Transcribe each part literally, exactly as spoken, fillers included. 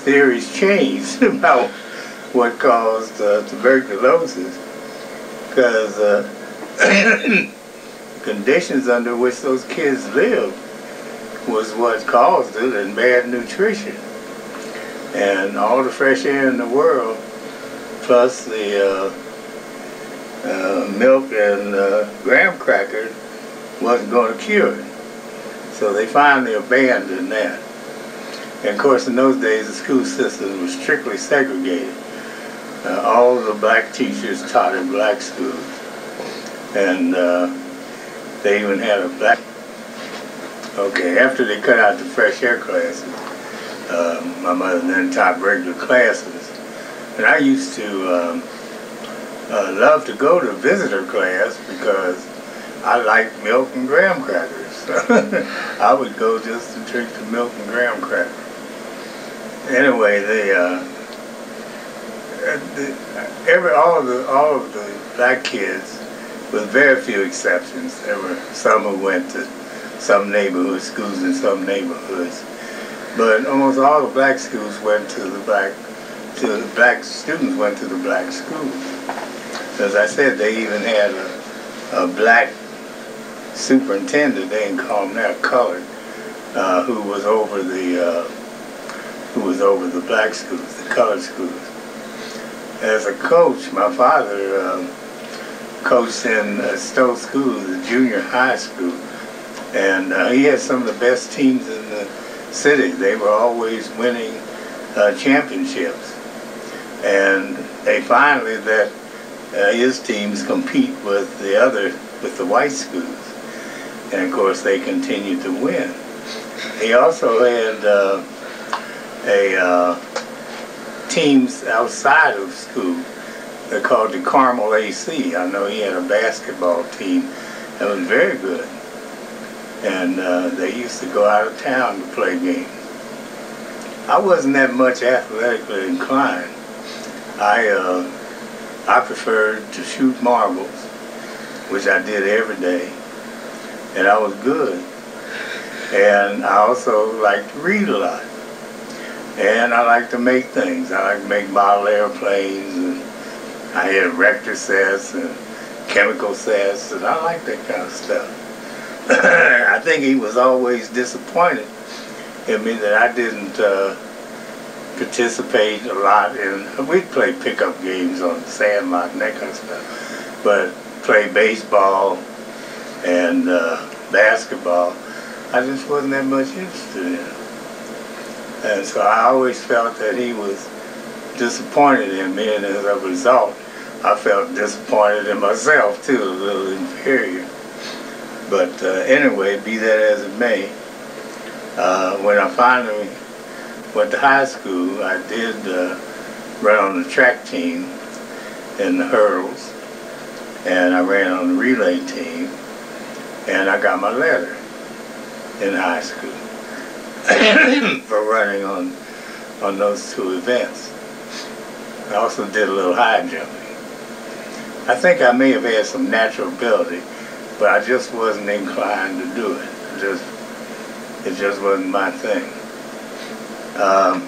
theories changed about what caused uh, tuberculosis, because uh, conditions under which those kids lived was what caused it, and bad nutrition. And all the fresh air in the world, plus the uh, uh, milk and uh, graham crackers, wasn't going to cure it. So they finally abandoned that. And of course, in those days, the school system was strictly segregated. Uh, all the black teachers taught in black schools. And uh, they even had a black... Okay, after they cut out the fresh air classes, uh, my mother then taught regular classes. And I used to um, uh, love to go to visitor class because I liked milk and graham crackers. I would go just to drink the milk and graham crackers. Anyway, they, uh, the, every all of the all of the black kids, with very few exceptions, there were some who went to some neighborhood schools in some neighborhoods, but almost all the black schools went to the black to the black students went to the black schools. As I said, they even had a, a black superintendent. They didn't call him that, colored, uh, who was over the uh, who was over the black schools, the colored schools. As a coach, my father um, coached in uh, Stowe School, the junior high school, and uh, he had some of the best teams in the city. They were always winning uh, championships, and they finally let uh, his teams compete with the other, with the white schools, and of course they continued to win. He also had uh, a uh, teams outside of school. They're called the Carmel A C. I know he had a basketball team that was very good. And uh, they used to go out of town to play games. I wasn't that much athletically inclined. I, uh, I preferred to shoot marbles, which I did every day. And I was good. And I also liked to read a lot. And I like to make things. I like to make model airplanes, and I had erector sets and chemical sets, and I like that kind of stuff. I think he was always disappointed in me that I didn't uh, participate a lot in, we'd play pickup games on the sandlot and that kind of stuff, but play baseball and uh, basketball, I just wasn't that much interested in. And so I always felt that he was disappointed in me, and as a result, I felt disappointed in myself too, a little inferior. But uh, anyway, be that as it may, uh, when I finally went to high school, I did uh, run on the track team in the hurdles, and I ran on the relay team, and I got my letter in high school for running on on those two events. I also did a little high jumping. I think I may have had some natural ability, but I just wasn't inclined to do it. It just, it just wasn't my thing. Um,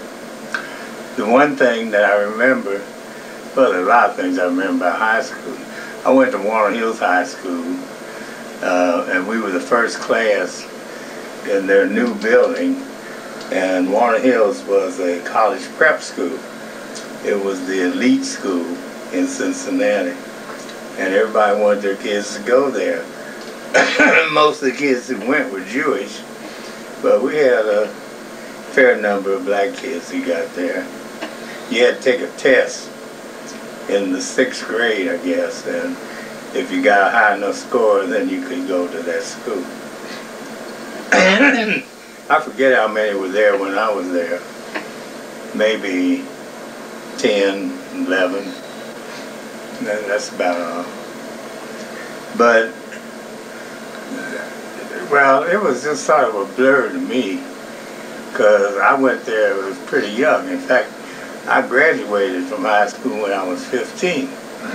the one thing that I remember, well, there are a lot of things I remember about high school. I went to Walnut Hills High School, uh, and we were the first class in their new building, and Walnut Hills was a college prep school. It was the elite school in Cincinnati, and everybody wanted their kids to go there. Most of the kids who went were Jewish, but we had a fair number of black kids who got there. You had to take a test in the sixth grade, I guess, and if you got a high enough score, then you could go to that school. I forget how many were there when I was there. Maybe ten, eleven. That's about all. But, well, it was just sort of a blur to me, because I went there, I was pretty young. In fact, I graduated from high school when I was fifteen.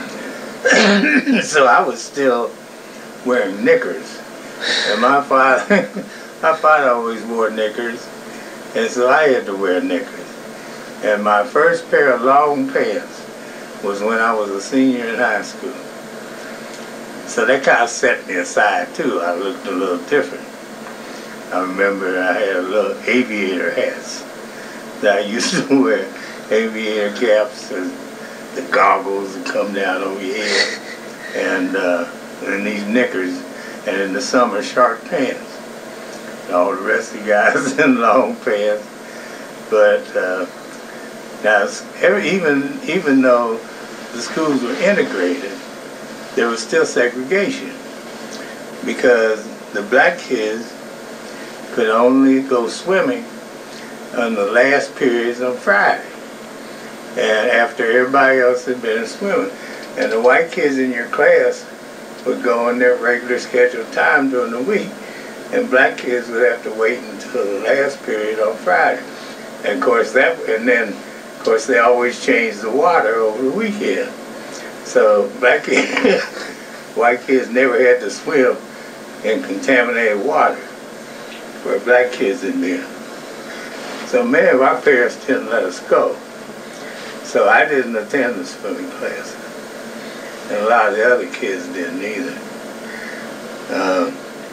So I was still wearing knickers. And my father, my father always wore knickers, and so I had to wear knickers. And my first pair of long pants was when I was a senior in high school. So that kind of set me aside too. I looked a little different. I remember I had a little aviator hats that I used to wear, aviator caps and the goggles that come down over your head, and, uh, and these knickers, and in the summer short pants. And all the rest of the guys in long pants. But uh, now, every, even even though the schools were integrated, there was still segregation because the black kids could only go swimming on the last periods on Friday, and after everybody else had been swimming. And the white kids in your class would go in their regular scheduled time during the week, and black kids would have to wait until the last period on Friday. And of course that, and then of course they always changed the water over the weekend. So black kids, white kids never had to swim in contaminated water, where black kids in there. So many of our parents didn't let us go. So I didn't attend the swimming classes. And a lot of the other kids didn't either. Um,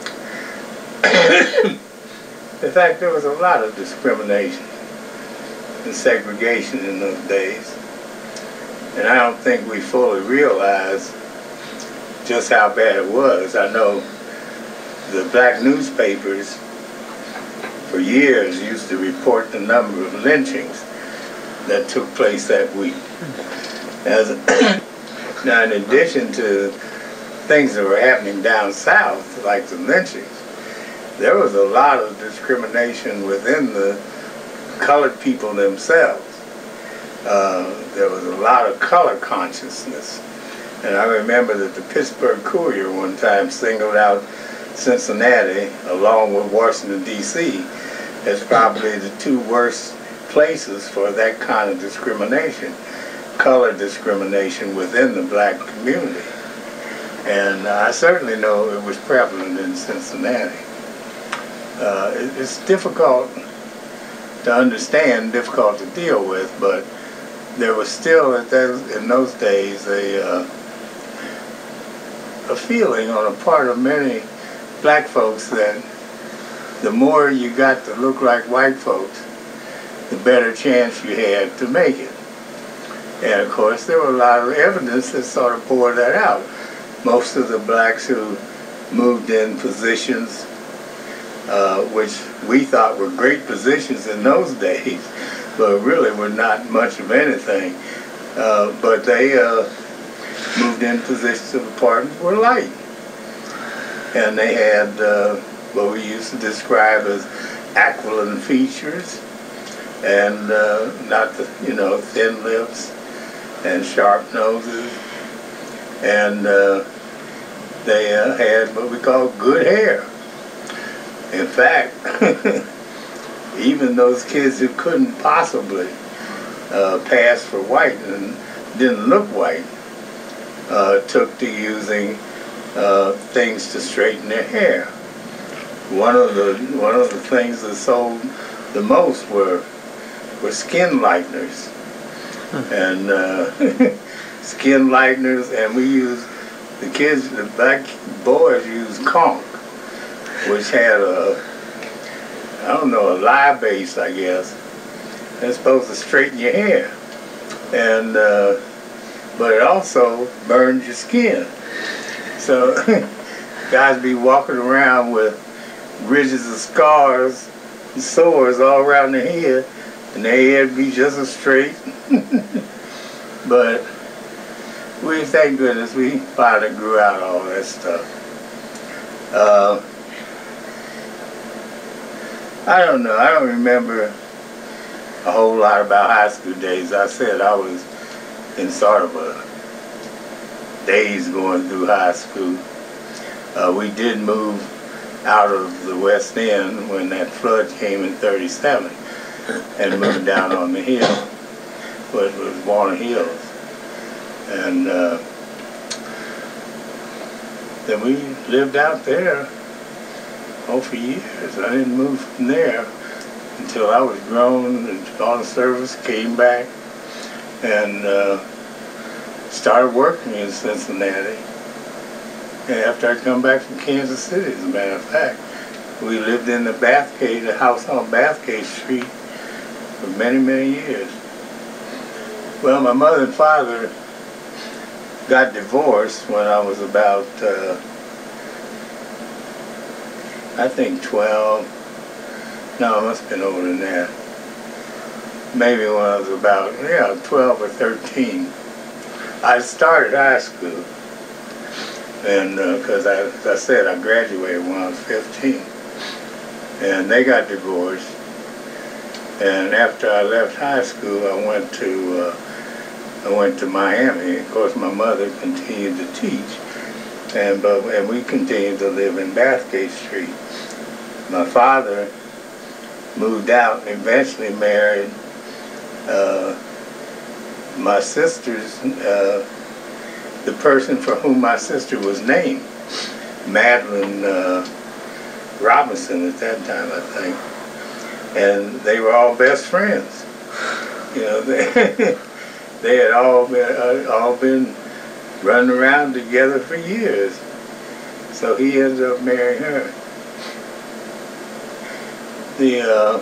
in fact, there was a lot of discrimination and segregation in those days. And I don't think we fully realized just how bad it was. I know the black newspapers for years used to report the number of lynchings that took place that week. As now, in addition to things that were happening down south, like the lynchings, there was a lot of discrimination within the colored people themselves. Uh, there was a lot of color consciousness. And I remember that the Pittsburgh Courier one time singled out Cincinnati, along with Washington, D C, as probably the two worst places for that kind of discrimination, color discrimination within the black community. And uh, I certainly know it was prevalent in Cincinnati. Uh, it, it's difficult to understand, difficult to deal with, but there was still at those, in those days a, uh, a feeling on the part of many black folks that the more you got to look like white folks, the better chance you had to make it. And of course there were a lot of evidence that sort of bore that out. Most of the blacks who moved in positions uh, which we thought were great positions in those days, but really were not much of anything. Uh, but they uh, moved in positions of importance were light. And they had uh, what we used to describe as aquiline features, and uh, not the, you know, thin lips and sharp noses. And uh, they uh, had what we call good hair. In fact, even those kids who couldn't possibly uh, pass for white and didn't look white uh, took to using uh, things to straighten their hair. One of the one of the things that sold the most were were skin lighteners, and uh, skin lighteners, and we used the kids, the black boys used conch, which had a, I don't know, a lye base, I guess. It's supposed to straighten your hair, and uh, but it also burns your skin. So guys be walking around with ridges of scars and sores all around their head, and their head be just as straight. But we, thank goodness, we finally grew out all that stuff. Uh, I don't know, I don't remember a whole lot about high school days. I said I was in sort of a daze going through high school. Uh, we did move out of the West End when that flood came in thirty-seven and moved down on the hill, what was Warner Hills. And uh, then we lived out there, oh, for years. I didn't move from there until until I was grown and on service, came back, and uh, started working in Cincinnati. And after I come back from Kansas City, as a matter of fact, we lived in the Bathgate, the house on Bathgate Street for many, many years. Well, my mother and father got divorced when I was about, uh, I think twelve. No, I must have been older than that. Maybe when I was about, yeah, twelve or thirteen. I started high school. And because, uh, as I said, I graduated when I was fifteen. And they got divorced. And after I left high school, I went to uh, I went to Miami. Of course, my mother continued to teach, and but and we continued to live in Bathgate Street. My father moved out and eventually married uh, my sister's, uh, the person for whom my sister was named, Madeline uh, Robinson at that time, I think. And they were all best friends. You know, they, they had all been, uh, all been running around together for years. So he ended up marrying her. The, uh,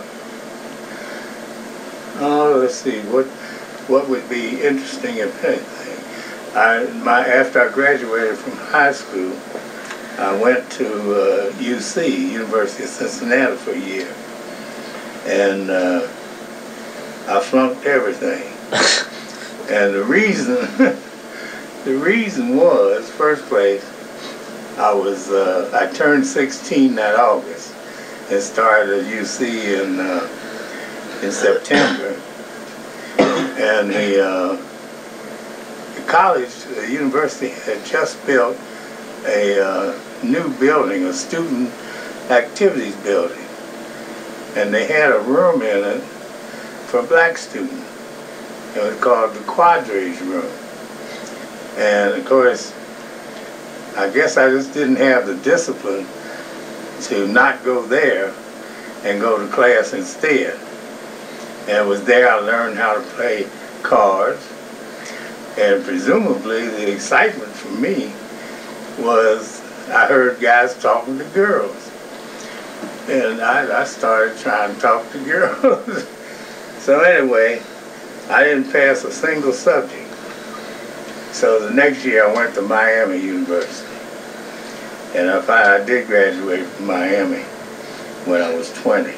oh, let's see, what what would be interesting if anything. I, my, after I graduated from high school, I went to uh, U C, University of Cincinnati, for a year. And uh, I flunked everything. And the reason, the reason was, first place, I was, uh, I turned sixteen that August and started at U C in, uh, in September. And the, uh, the college, the university had just built a uh, new building, a student activities building. And they had a room in it for black students. It was called the Quadres Room. And of course, I guess I just didn't have the discipline to not go there and go to class instead. And it was there I learned how to play cards. And presumably the excitement for me was I heard guys talking to girls. And I, I started trying to talk to girls. So anyway, I didn't pass a single subject. So the next year I went to Miami University. And I, finally, I did graduate from Miami when I was twenty.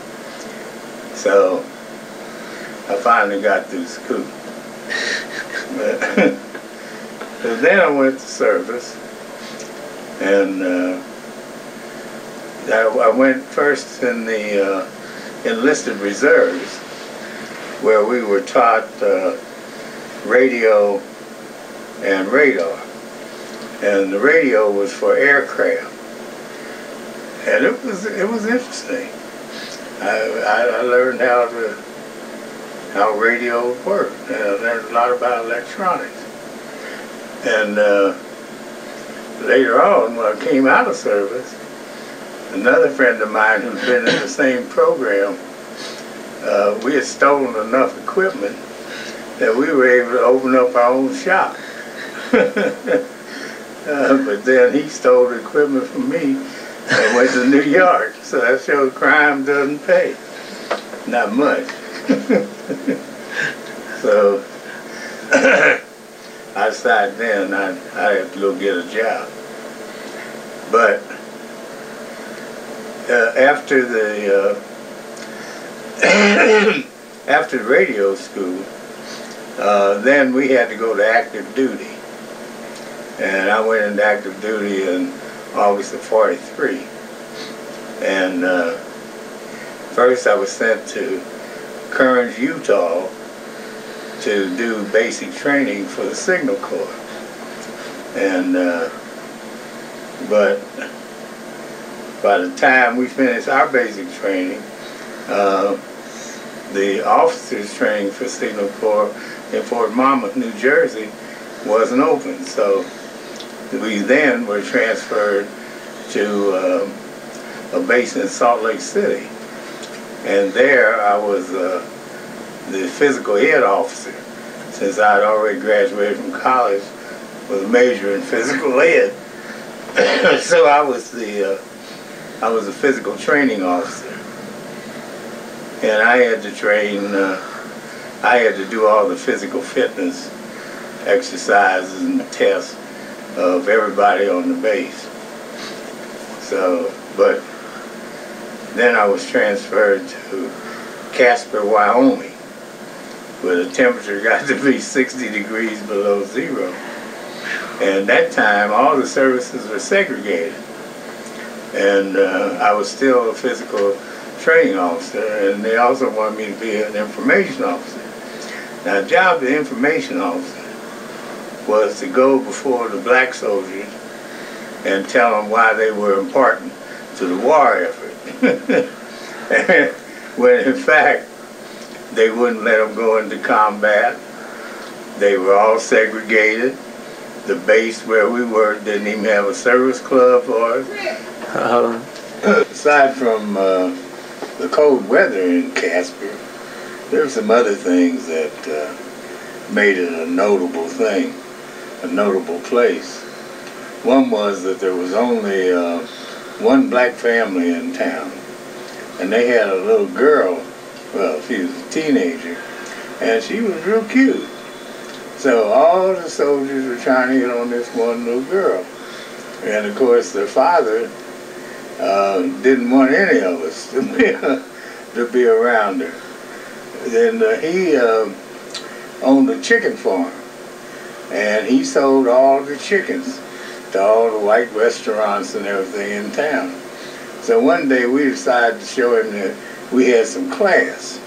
So I finally got through school. So then I went to service. And uh, I went first in the uh, enlisted reserves, where we were taught uh, radio and radar. And the radio was for aircraft. And it was it was interesting. I, I learned how to how radio worked. And I learned a lot about electronics. And uh, later on, when I came out of service, another friend of mine who'd been in the same program, uh, we had stolen enough equipment that we were able to open up our own shop. uh, but then he stole the equipment from me and went to New York. So that shows crime doesn't pay. Not much. So I decided then I, I had to go get a job. But Uh, after the uh, after the radio school, uh, then we had to go to active duty, and I went into active duty in August of forty-three. And uh, first, I was sent to Kearns, Utah, to do basic training for the Signal Corps, and uh, but. By the time we finished our basic training, uh, the officers' training for Signal Corps in Fort Monmouth, New Jersey, wasn't open. So we then were transferred to uh, a base in Salt Lake City. And there I was uh, the physical ed officer, since I had already graduated from college with a major in physical ed. So I was the uh, I was a physical training officer, and I had to train. Uh, I had to do all the physical fitness exercises and tests of everybody on the base. So, but then I was transferred to Casper, Wyoming, where the temperature got to be sixty degrees below zero. And that time, all the services were segregated. And uh, I was still a physical training officer, and they also wanted me to be an information officer. Now, the job of the information officer was to go before the black soldiers and tell them why they were important to the war effort. When in fact, they wouldn't let them go into combat. They were all segregated. The base where we were didn't even have a service club for us. Uh, aside from uh, the cold weather in Casper, there were some other things that uh, made it a notable thing, a notable place. One was that there was only uh, one black family in town, and they had a little girl. Well, she was a teenager, and she was real cute. So all the soldiers were trying to get on this one little girl. And of course, their father uh, didn't want any of us to be, uh, to be around her. Then uh, he uh, owned a chicken farm, and he sold all the chickens to all the white restaurants and everything in town. So one day we decided to show him that we had some class.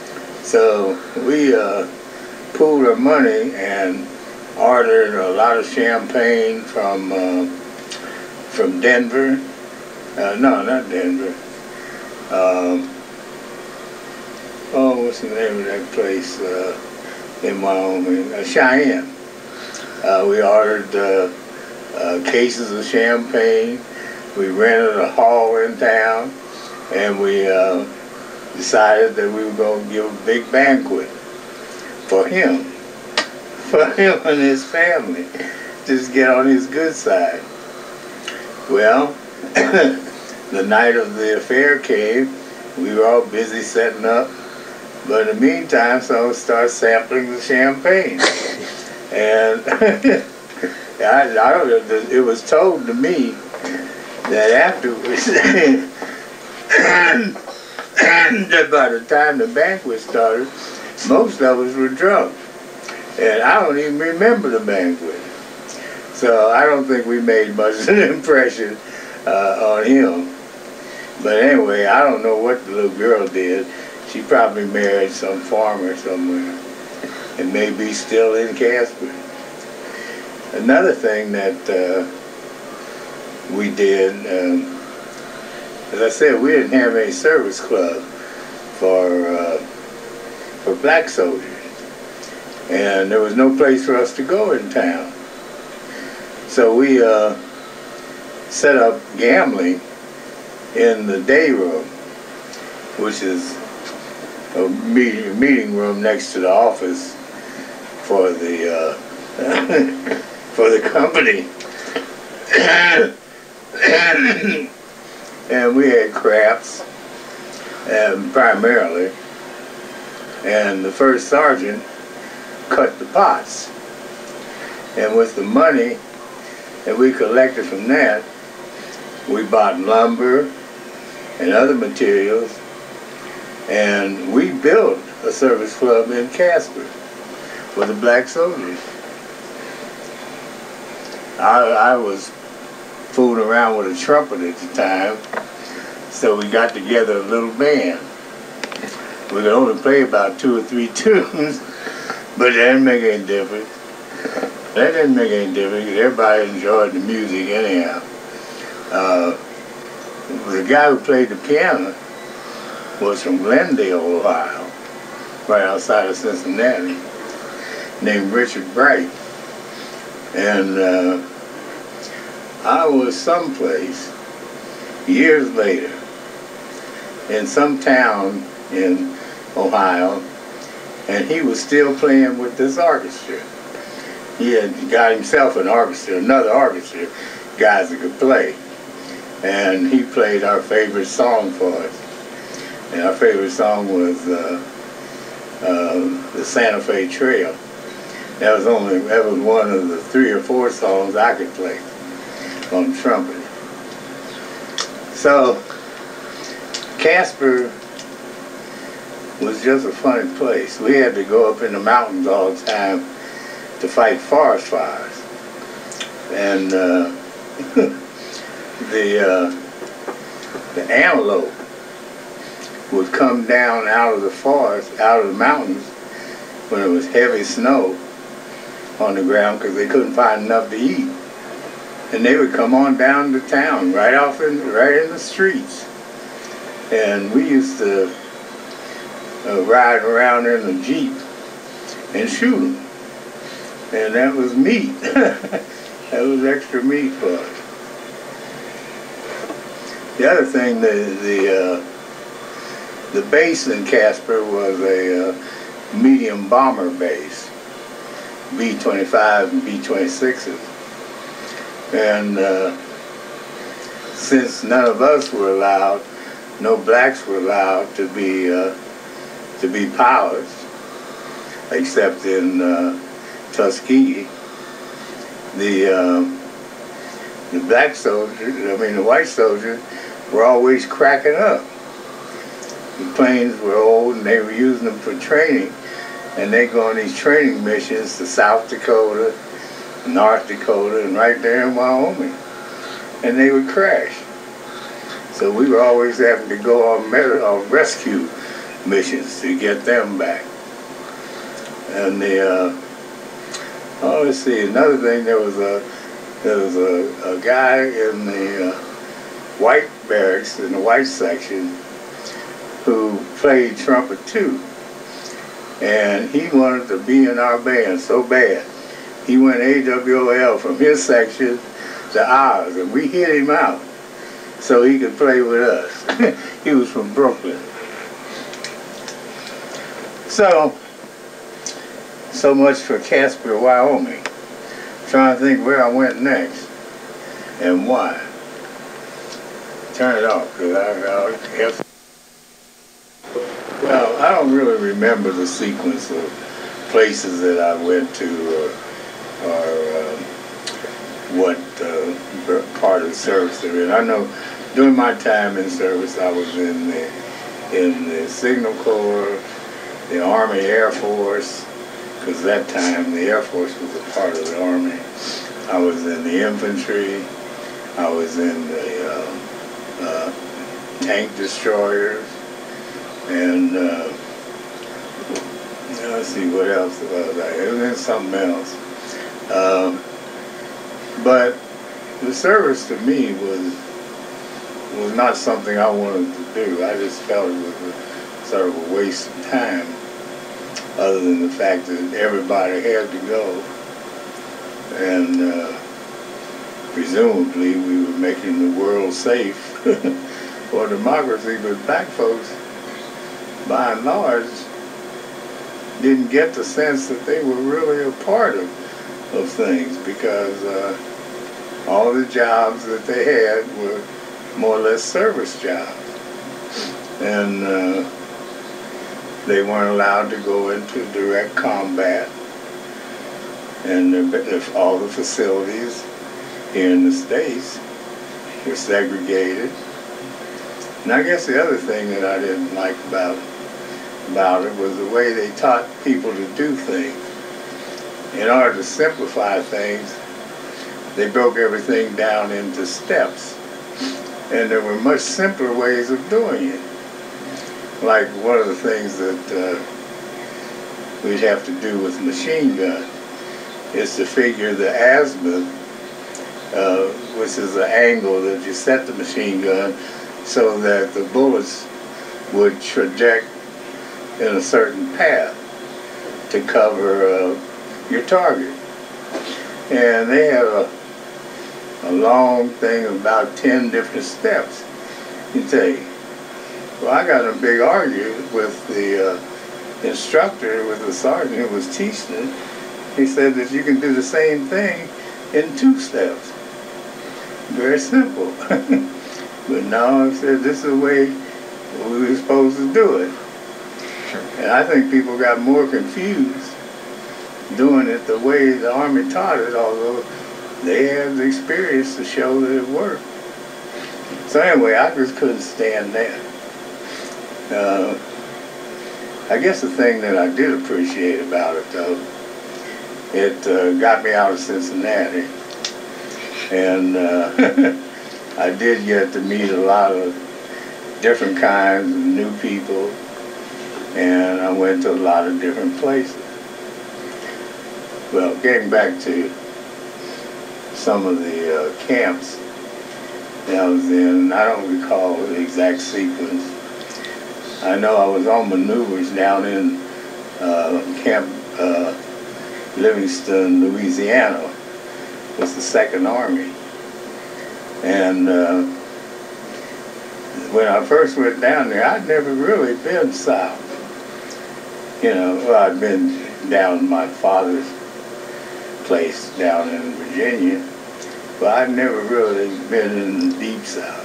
So we uh, pooled our money and ordered a lot of champagne from uh, from Denver. Uh, no, not Denver. Um, oh, what's the name of that place uh, in Wyoming? Uh, Cheyenne. Uh, we ordered uh, uh, cases of champagne. We rented a hall in town, and we uh, decided that we were going to give a big banquet for him, for him and his family, just get on his good side. Well, the night of the affair came, we were all busy setting up, but in the meantime, someone started sampling the champagne. And I, I don't know, it was told to me that afterwards, that by the time the banquet started, most of us were drunk. And I don't even remember the banquet. So I don't think we made much of an impression uh, on him. But anyway, I don't know what the little girl did. She probably married some farmer somewhere and may be still in Casper. Another thing that uh, we did, um, as I said, we didn't have any service club for uh, for black soldiers, and there was no place for us to go in town. So we uh, set up gambling in the day room, which is a meeting, meeting room next to the office for the uh, for the company. And we had craps, um, primarily, and the first sergeant cut the pots. And with the money that we collected from that, we bought lumber and other materials, and we built a service club in Casper for the black soldiers. I, I was fooling around with a trumpet at the time, so we got together a little band. We could only play about two or three tunes, but that didn't make any difference. That didn't make any difference because everybody enjoyed the music anyhow. Uh, the guy who played the piano was from Glendale, Ohio, right outside of Cincinnati, named Richard Bright. And uh, I was someplace years later in some town in Ohio, and he was still playing with this orchestra. He had got himself an orchestra, another orchestra, guys that could play. And he played our favorite song for us. And our favorite song was uh, uh, the Santa Fe Trail. That was only, that was one of the three or four songs I could play on trumpet. So, Casper was just a funny place. We had to go up in the mountains all the time to fight forest fires. And uh, the, uh, the antelope would come down out of the forest, out of the mountains, when it was heavy snow on the ground because they couldn't find enough to eat. And they would come on down to town, right off in, right in the streets. And we used to uh, ride around in a Jeep and shoot them. And that was meat. That was extra meat for us. The other thing, the the, uh, the base in Casper was a uh, medium bomber base, B twenty-five and B twenty-sixes. And uh, since none of us were allowed, no blacks were allowed to be uh, to be pilots, except in uh, Tuskegee. The uh, the black soldiers, I mean the white soldiers, were always cracking up. The planes were old and they were using them for training, and they go on these training missions to South Dakota, North Dakota, and right there in Wyoming, and they would crash. So we were always having to go on, on rescue missions to get them back. And the uh, oh, let's see, another thing, there was a there was a, a guy in the uh, white barracks, in the white section, who played trumpet too. And he wanted to be in our band so bad. He went A W O L from his section to ours, and we hit him out so he could play with us. He was from Brooklyn. So, so much for Casper, Wyoming. Trying to think where I went next and why. Turn it off, because I, I have. Well, I don't really remember the sequence of places that I went to, or, or uh, what uh, part of the service they're in. I know during my time in service, I was in the in the Signal Corps, the Army Air Force, because that time the Air Force was a part of the Army. I was in the infantry. I was in the uh, uh, tank destroyers. And uh, let's see what else was I. It was in something else. Um, but the service to me was was not something I wanted to do. I just felt it was a, sort of a waste of time, other than the fact that everybody had to go, and uh, presumably we were making the world safe for democracy. But black folks, by and large, didn't get the sense that they were really a part of, of things, because uh, all the jobs that they had were more or less service jobs. And uh, they weren't allowed to go into direct combat. And if all the facilities here in the States were segregated. And I guess the other thing that I didn't like about about it was the way they taught people to do things. In order to simplify things, they broke everything down into steps. And there were much simpler ways of doing it. Like one of the things that uh, we'd have to do with machine gun is to figure the azimuth, uh, which is the angle that you set the machine gun so that the bullets would traject in a certain path to cover uh, your target. And they had a, a long thing, about ten different steps you take. Well, I got in a big argument with the uh, instructor, with the sergeant who was teaching it. He said that you can do the same thing in two steps. Very simple. But no, he said this is the way we were supposed to do it. Sure. And I think people got more confused doing it the way the Army taught it, although they had the experience to show that it worked. So anyway, I just couldn't stand that. Uh, I guess the thing that I did appreciate about it, though, it uh, got me out of Cincinnati. And uh, I did get to meet a lot of different kinds of new people, and I went to a lot of different places. Well, getting back to some of the uh, camps that I was in, I don't recall the exact sequence. I know I was on maneuvers down in uh, Camp uh, Livingston, Louisiana, was the Second Army. And uh, when I first went down there, I'd never really been south. You know, well, I'd been down my father's place down in Virginia, but I'd never really been in the deep south.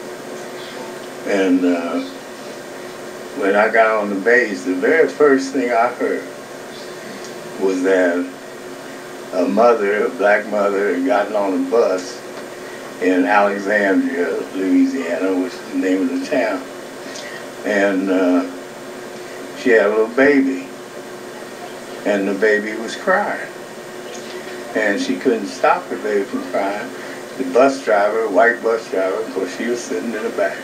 And uh, when I got on the base, the very first thing I heard was that a mother, a black mother, had gotten on a bus in Alexandria, Louisiana, which is the name of the town. And uh, she had a little baby, and the baby was crying. And she couldn't stop the baby from crying. The bus driver, a white bus driver, of course she was sitting in the back,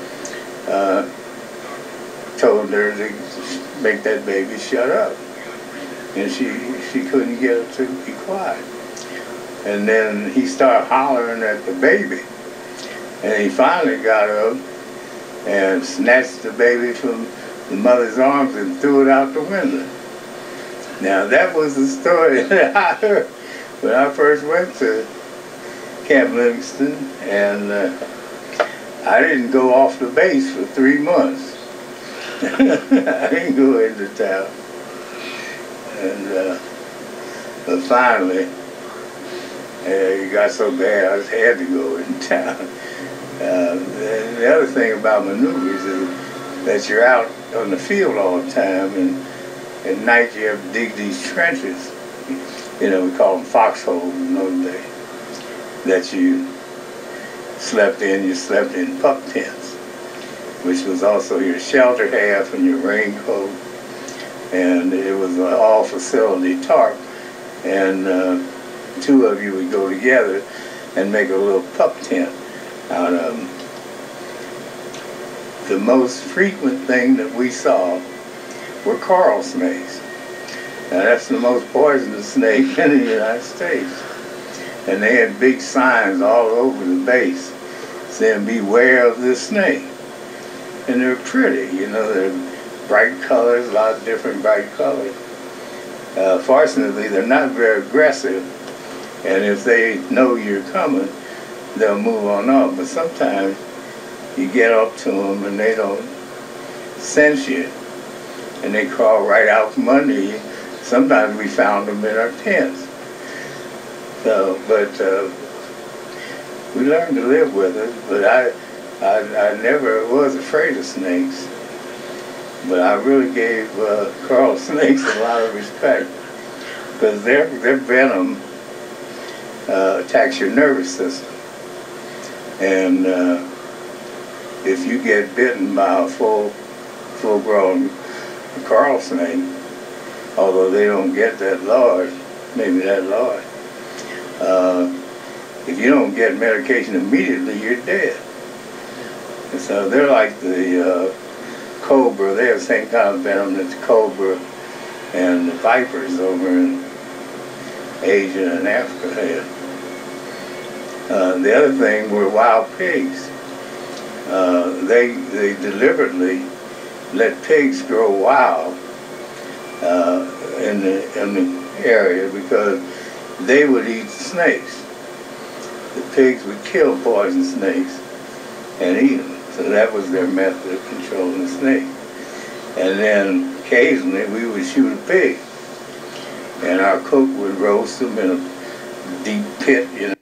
uh, told her to make that baby shut up. And she, she couldn't get her to be quiet. And then he started hollering at the baby. And he finally got up and snatched the baby from the mother's arms and threw it out the window. Now that was the story that I heard when I first went to Camp Livingston, and uh, I didn't go off the base for three months. I didn't go into town. And, uh, but finally, uh, it got so bad I just had to go in town. Uh, and the other thing about maneuvers is that you're out on the field all the time, and at night you have to dig these trenches. You know, we call them foxholes in those days, that you slept in. You slept in pup tents, which was also your shelter half and your raincoat. And it was an all-facility tarp, and uh, two of you would go together and make a little pup tent out of them. The most frequent thing that we saw were coral snakes. Now that's the most poisonous snake in the United States. And they had big signs all over the base saying, "Beware of this snake." And they're pretty, you know, they're bright colors, a lot of different bright colors. Uh, fortunately, they're not very aggressive, and if they know you're coming, they'll move on up. But sometimes you get up to them and they don't sense you, and they crawl right out from under you. Sometimes we found them in our tents. So, but uh, we learned to live with it. But I, I, I never was afraid of snakes. But I really gave uh, coral snakes a lot of respect, because their their venom uh, attacks your nervous system, and uh, if you get bitten by a full full-grown coral snake, although they don't get that large, maybe that large, uh, if you don't get medication immediately, you're dead. And so they're like the uh, cobra. They have the same kind of venom that the cobra and the vipers over in Asia and Africa have. Uh, the other thing were wild pigs. Uh, they, they deliberately let pigs grow wild uh, in, the, in the area because they would eat the snakes. The pigs would kill poison snakes and eat them. So that was their method of controlling the snake. And then occasionally we would shoot a pig. And our cook would roast them in a deep pit, you know.